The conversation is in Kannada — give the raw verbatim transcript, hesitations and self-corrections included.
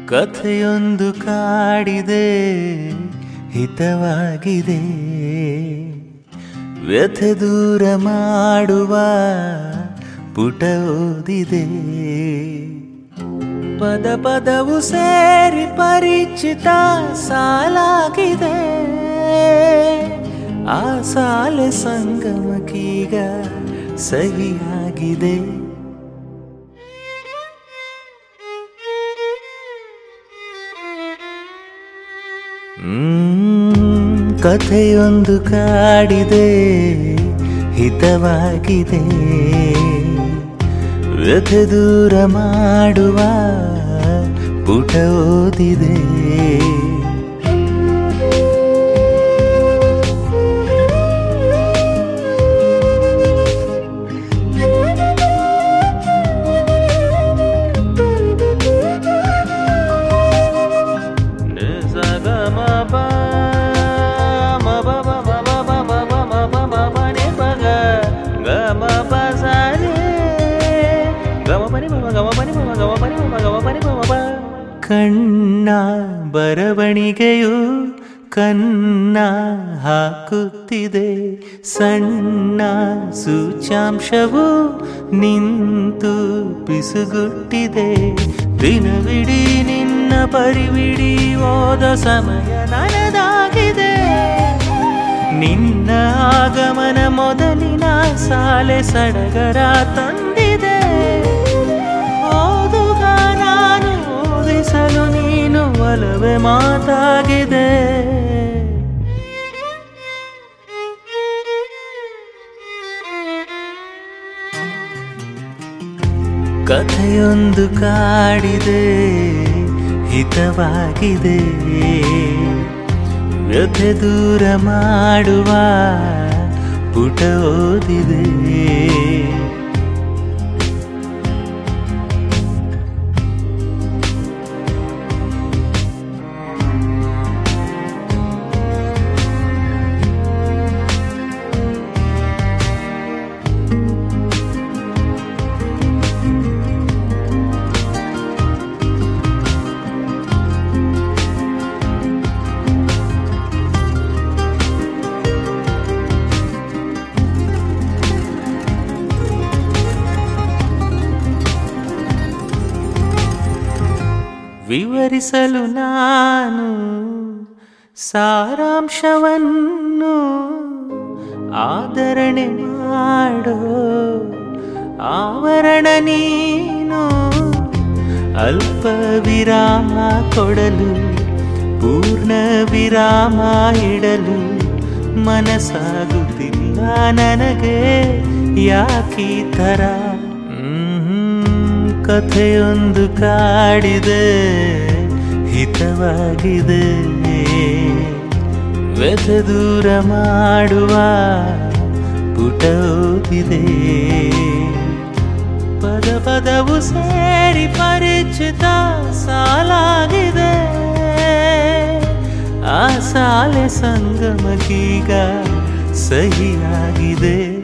ಕಥೆಯೊಂದು ಕಾಡಿದೆ ಹಿತವಾಗಿದೆ ವ್ಯಥೆ ದೂರ ಮಾಡುವ ಪುಟ ಓದಿದೆ ಪದ ಪದವು ಸೇರಿ ಪರಿಚಿತ ಸಾಲಾಗಿದೆ ಆ ಸಾಲೆ ಸಂಗಮಕ್ಕೀಗ ಸಹಿಯಾಗಿದೆ ಕಥೆಯೊಂದು ಕಾಡಿದೆ ಹಿತವಾಗಿದೆ ವ್ಯಥೆ ದೂರ ಮಾಡುವ ಪುಟ ಓದಿದೆ ಕಣ್ಣ ಬರವಣಿಗೆಯು ಕನ್ನ ಹಾಕುತ್ತಿದೆ ಸಣ್ಣ ಸೂಚ್ಯಾಂಶವು ನಿಂತು ಪಿಸುಗುಟ್ಟಿದೆ ದಿನವಿಡೀ ನಿನ್ನ ಪರಿವಿಡಿ ಓದ ಸಮಯ ನನದಾಗಿದೆ ನಿನ್ನ ಆಗಮನ ಮೊದಲಿನ ಸಾಲೆ ಸಡಗರ ತಂದಿದೆ ಓದುಗ ನಾನು ಓದಿಸಲು ನೀನು ಒಲವೇ ಮಾತಾಗಿದೆ ಕಥೆಯೊಂದು ಕಾಡಿದೆ ಹಿತವಾಗಿದೆ ವ್ಯಥೆ ದೂರ ಮಾಡುವ ಪುಟ ಓದಿದೆ ವಿವರಿಸಲು ನಾನು ಸಾರಾಂಶವನ್ನು ಆದರಣೆ ಮಾಡೋ ಆವರಣ ನೀನು ಅಲ್ಪ ವಿರಾಮ ಕೊಡಲು ಪೂರ್ಣ ವಿರಾಮ ಇಡಲು ಮನಸ್ಸಾಗುತ್ತಿಲ್ಲ ನನಗೆ ಯಾಕೀ ಥರ ಕಥೆಯೊಂದು ಕಾಡಿದೆ ಹಿತವಾಗಿದೆ ವ್ಯಥೆ ದೂರ ಮಾಡುವ ಪುಟ ಓದಿದೆ ಪದ ಪದವು ಸೇರಿ ಪರಿಚಿತ ಸಾಲಾಗಿದೆ ಆ ಸಾಲೆ ಸಂಗಮಕ್ಕೀಗ ಸಹಿಯಾಗಿದೆ